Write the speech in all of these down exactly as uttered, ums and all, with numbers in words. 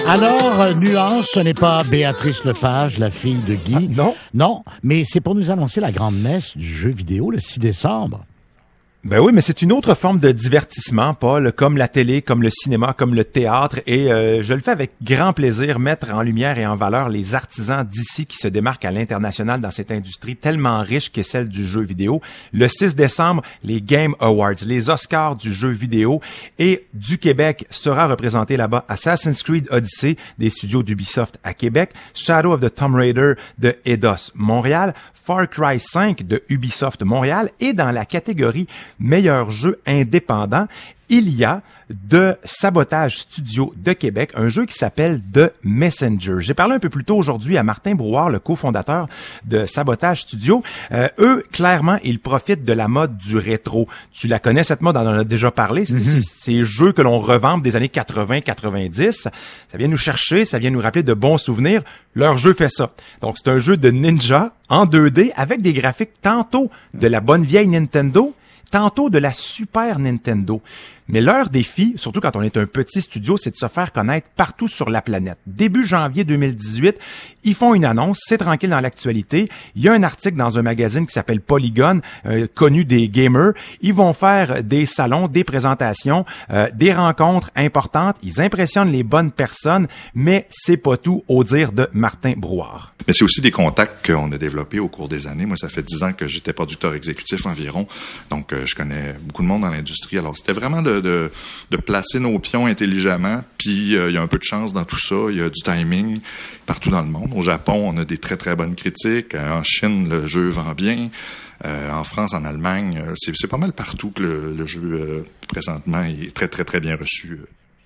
Alors, euh, nuance, ce n'est pas Béatrice Lepage, la fille de Guy. Ah, non? Non, mais c'est pour nous annoncer la grande messe du jeu vidéo le six décembre. Ben oui, mais c'est une autre forme de divertissement, Paul, comme la télé, comme le cinéma, comme le théâtre, et euh, je le fais avec grand plaisir, mettre en lumière et en valeur les artisans d'ici qui se démarquent à l'international dans cette industrie tellement riche qu'est celle du jeu vidéo. Le six décembre, les Game Awards, les Oscars du jeu vidéo, et du Québec sera représenté là-bas Assassin's Creed Odyssey des studios d'Ubisoft à Québec, Shadow of the Tomb Raider de Eidos Montréal, Far Cry cinq de Ubisoft Montréal, et dans la catégorie meilleur jeu indépendant, il y a de Sabotage Studio de Québec, un jeu qui s'appelle The Messenger. J'ai parlé un peu plus tôt aujourd'hui à Martin Brouard, le cofondateur de Sabotage Studio. Euh, eux, clairement, ils profitent de la mode du rétro. Tu la connais, cette mode, on en a déjà parlé. C'est mm-hmm. ces jeux que l'on revampe des années quatre-vingts quatre-vingt-dix. Ça vient nous chercher, ça vient nous rappeler de bons souvenirs. Leur jeu fait ça. Donc, c'est un jeu de ninja en deux D avec des graphiques tantôt de la bonne vieille Nintendo, tantôt de la Super Nintendo. Mais leur défi, surtout quand on est un petit studio, c'est de se faire connaître partout sur la planète. Début janvier deux mille dix-huit, ils font une annonce, c'est tranquille dans l'actualité. Il y a un article dans un magazine qui s'appelle Polygon, euh, connu des gamers. Ils vont faire des salons, des présentations, euh, des rencontres importantes. Ils impressionnent les bonnes personnes, mais c'est pas tout, au dire de Martin Brouard. Mais c'est aussi des contacts qu'on a développés au cours des années. Moi, ça fait dix ans que j'étais producteur exécutif environ, donc euh, je connais beaucoup de monde dans l'industrie. Alors, c'était vraiment de De, de placer nos pions intelligemment, puis euh, il y a un peu de chance dans tout ça, il y a du timing partout dans le monde. Au Japon, on a des très très bonnes critiques. Euh, en Chine, le jeu vend bien. Euh, en France, en Allemagne, euh, c'est, c'est pas mal partout que le, le jeu euh, présentement est très très très bien reçu.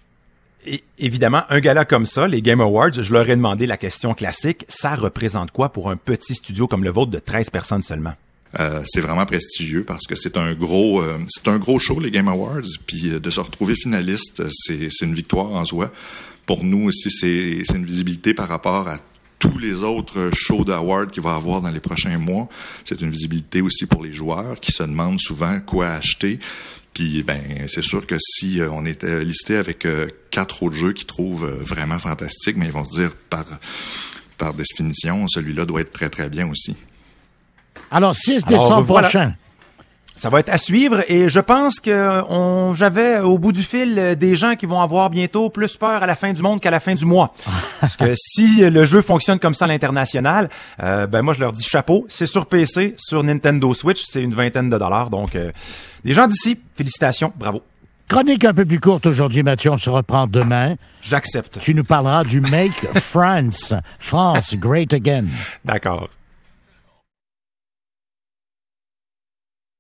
Et évidemment, un gala comme ça, les Game Awards, je leur ai demandé la question classique, ça représente quoi pour un petit studio comme le vôtre de treize personnes seulement? Euh, c'est vraiment prestigieux parce que c'est un gros euh, c'est un gros show, les Game Awards, puis euh, de se retrouver finaliste, c'est c'est une victoire en soi. Pour nous aussi, c'est c'est une visibilité par rapport à tous les autres shows d'awards qu'il va y avoir dans les prochains mois. C'est une visibilité aussi pour les joueurs qui se demandent souvent quoi acheter. Puis ben c'est sûr que si euh, on était listé avec euh, quatre autres jeux qu'ils trouvent euh, vraiment fantastiques, mais ils vont se dire par par définition, celui-là doit être très très bien aussi. Alors, six décembre voilà. prochain. Ça va être à suivre et je pense que on, j'avais au bout du fil des gens qui vont avoir bientôt plus peur à la fin du monde qu'à la fin du mois. Parce que si le jeu fonctionne comme ça à l'international, euh, ben moi je leur dis chapeau. C'est sur P C, sur Nintendo Switch, c'est une vingtaine de dollars. Donc, euh, des gens d'ici, félicitations, bravo. Chronique un peu plus courte aujourd'hui, Mathieu. On se reprend demain. J'accepte. Tu nous parleras du Make France, France Great Again. D'accord.